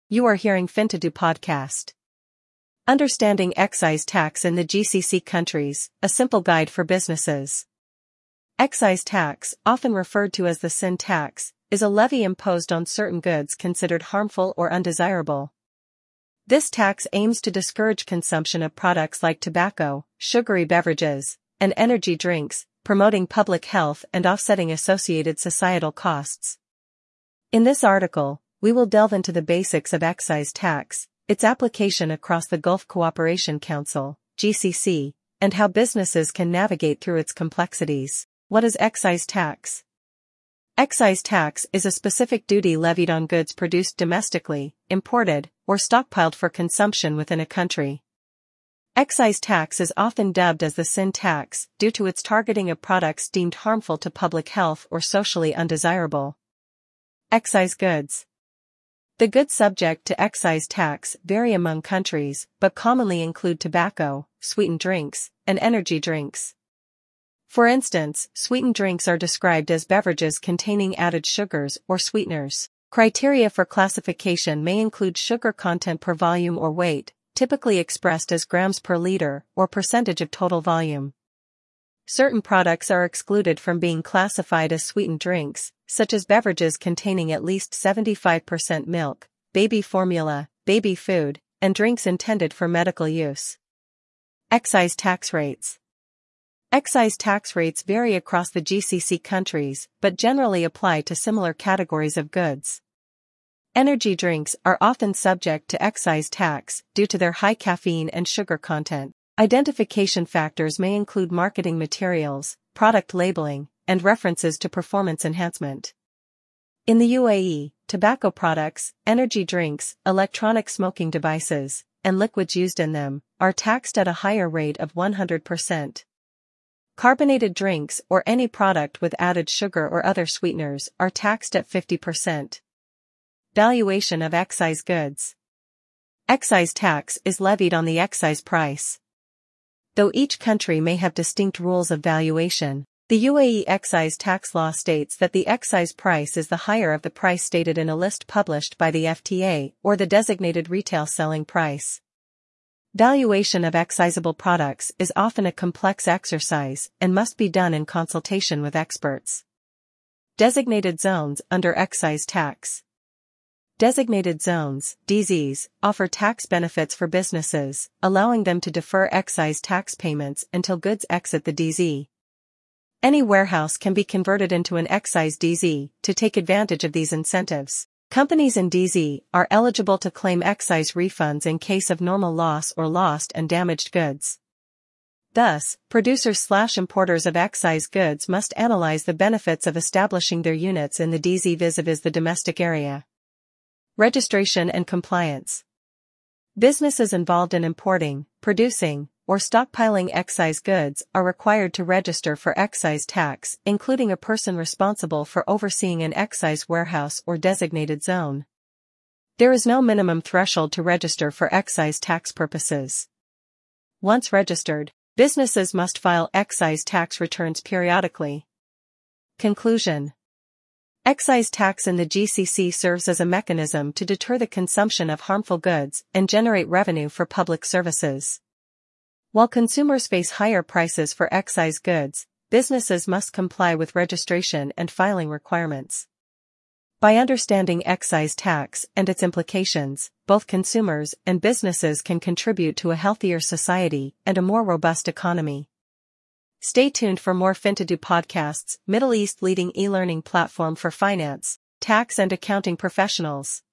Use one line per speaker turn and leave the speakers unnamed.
You are hearing FinToDo podcast. Understanding excise tax in the GCC countries, a simple guide for businesses. Excise tax, often referred to as the sin tax, is a levy imposed on certain goods considered harmful or undesirable. This tax aims to discourage consumption of products like tobacco, sugary beverages, and energy drinks, promoting public health and offsetting associated societal costs. In this article, we will delve into the basics of excise tax, its application across the Gulf Cooperation Council, GCC, and how businesses can navigate through its complexities. What is excise tax? Excise tax is a specific duty levied on goods produced domestically, imported, or stockpiled for consumption within a country. Excise tax is often dubbed as the sin tax due to its targeting of products deemed harmful to public health or socially undesirable. Excise goods. The goods subject to excise tax vary among countries, but commonly include tobacco, sweetened drinks, and energy drinks. For instance, sweetened drinks are described as beverages containing added sugars or sweeteners. Criteria for classification may include sugar content per volume or weight, typically expressed as grams per liter or percentage of total volume. Certain products are excluded from being classified as sweetened drinks, such as beverages containing at least 75% milk, baby formula, baby food, and drinks intended for medical use. Excise tax rates. Excise tax rates vary across the GCC countries, but generally apply to similar categories of goods. Energy drinks are often subject to excise tax due to their high caffeine and sugar content. Identification factors may include marketing materials, product labeling, and references to performance enhancement. In the UAE, tobacco products, energy drinks, electronic smoking devices, and liquids used in them are taxed at a higher rate of 100%. Carbonated drinks or any product with added sugar or other sweeteners are taxed at 50%. Valuation of excise goods. Excise tax is levied on the excise price. Though each country may have distinct rules of valuation, the UAE excise tax law states that the excise price is the higher of the price stated in a list published by the FTA or the designated retail selling price. Valuation of excisable products is often a complex exercise and must be done in consultation with experts. Designated zones under excise tax. Designated zones, DZs, offer tax benefits for businesses, allowing them to defer excise tax payments until goods exit the DZ. Any warehouse can be converted into an excise DZ to take advantage of these incentives. Companies in DZ are eligible to claim excise refunds in case of normal loss or lost and damaged goods. Thus, producers/importers of excise goods must analyze the benefits of establishing their units in the DZ vis-a-vis the domestic area. Registration and compliance. Businesses involved in importing, producing, or stockpiling excise goods are required to register for excise tax, including a person responsible for overseeing an excise warehouse or designated zone. There is no minimum threshold to register for excise tax purposes. Once registered, businesses must file excise tax returns periodically. Conclusion. Excise tax in the GCC serves as a mechanism to deter the consumption of harmful goods and generate revenue for public services. While consumers face higher prices for excise goods, businesses must comply with registration and filing requirements. By understanding excise tax and its implications, both consumers and businesses can contribute to a healthier society and a more robust economy. Stay tuned for more FinToDo podcasts, Middle East leading e-learning platform for finance, tax and accounting professionals.